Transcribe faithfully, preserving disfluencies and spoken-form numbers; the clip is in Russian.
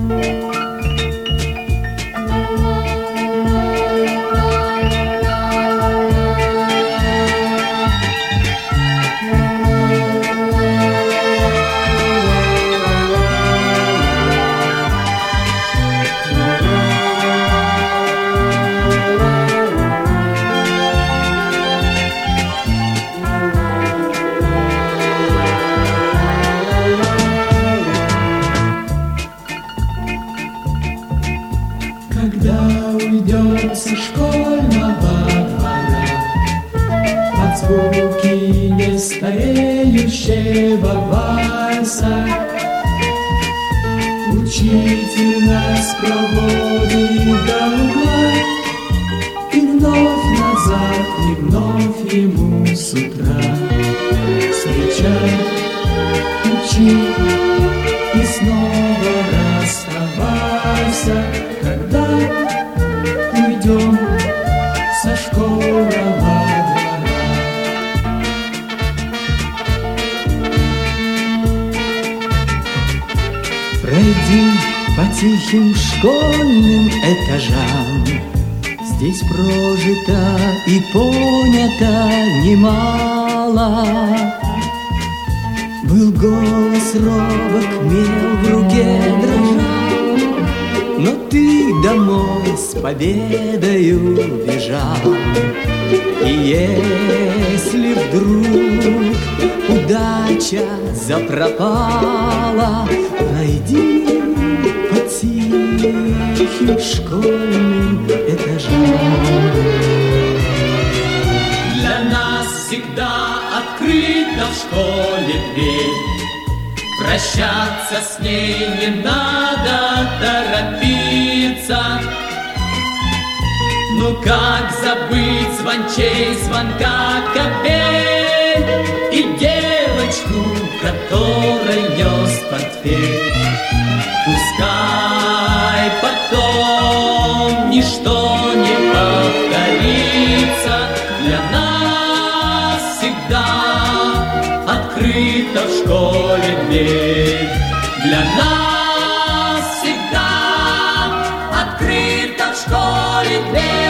Когда уйдем со школьного двора под звуки нестареющего вальса, учитель нас проводит до угла, и вновь назад, и вновь ему с утра. Встречай, учи, и снова расставайся, когда уйдем со школьного двора. Пройди по тихим школьным этажам, здесь прожито и понято немало. Был голос робок, мел в руке дрожал, но ты домой с победою бежал. И если вдруг удача запропала, пройди по тихим школьным этажам. Для нас всегда открыта в школе дверь, прощаться с ней не надо торопиться. Ну как забыть звончей звонка капель и девочку, которой нес портфель? Пускай потом ничто не повторится, для нас всегда открыта в школе дверь. Для нас всегда открыта в школе дверь.